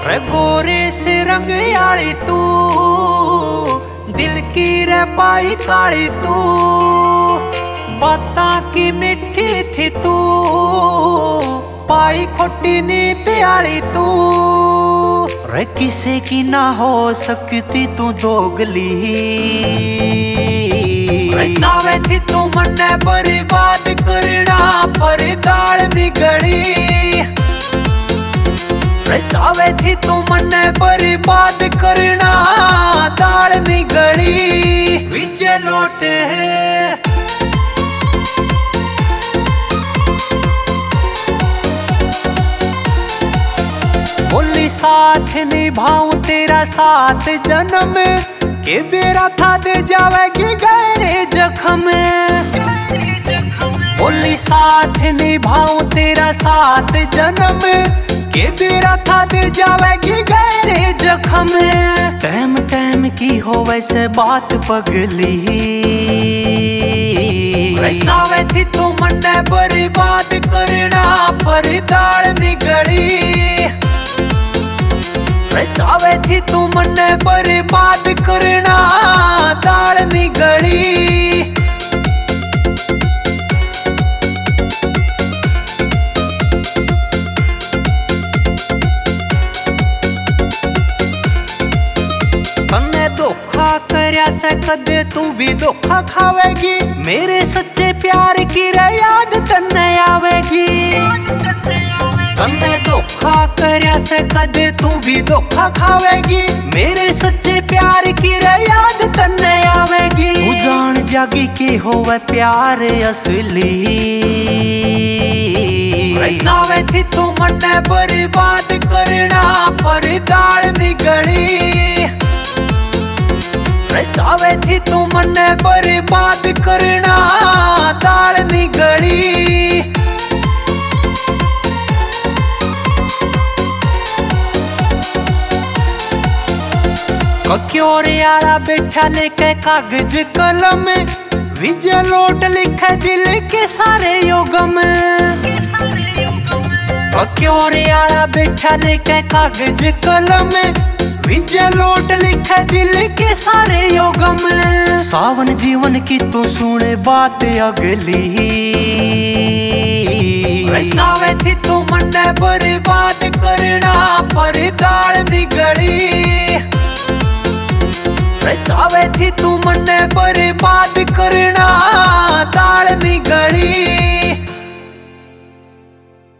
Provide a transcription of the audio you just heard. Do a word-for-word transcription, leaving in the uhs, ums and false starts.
रे गोरे से रंग आली तू, दिल की रे पाई काली तू, बातां की मिठी थी तू, पाई खोटी नीत आली तू। रे किसे की ना हो सकती तू दोगली, रे चावे थी तू मन्ने बर्बाद करना पर दाल निगड़ी, रे चावे थी तू मन्ने बर्बाद करना दाल निगड़ी। विजय लोट है बोली साथ निभाऊं तेरा साथ जन्म, के बेरा था दे जावेगी गहरे जख्म। बोली साथ निभाऊं तेरा साथ जन्म, के बेरा था दे जावेगी गहरे जख्म। टाइम टाइम की हो वैसे बात पगली, चावे थी तू मन्ने बर्बाद करना पर दाल निगड़ी, चावे थी तू मन्ने बर्बाद करना दाल निगड़ी। तन्ने धोखा करया से कदे तू भी धोखा खावेगी, मेरे सच्चे प्यार की रे याद तन्ने आवेगी। तन्ने धोखा करया से कदे तू भी धोखा खावेगी, मेरे सच्चे प्यार की रे याद तन्ने आवेगी। तू जान जागी के होवे प्यार असली, चावे थी तू मन्ने बर्बाद करना पर दाल निगड़ी, चावे थी तू मन्ने बर्बाद करना दाल निगड़ी। क्योरे आला बैठा लेके कागज कलम, विजय लोट लिखे दिल के सारे योगम। क्योरे आला बैठा लेके कागज कलम, विजय लोट लिखे दिल के सारे योगम। सावन जीवन की तू सुने बात अगली, चावे थी तू मन्ने बर्बाद करना पर दाल निगड़ी, चावे थी तू मन्ने बर्बाद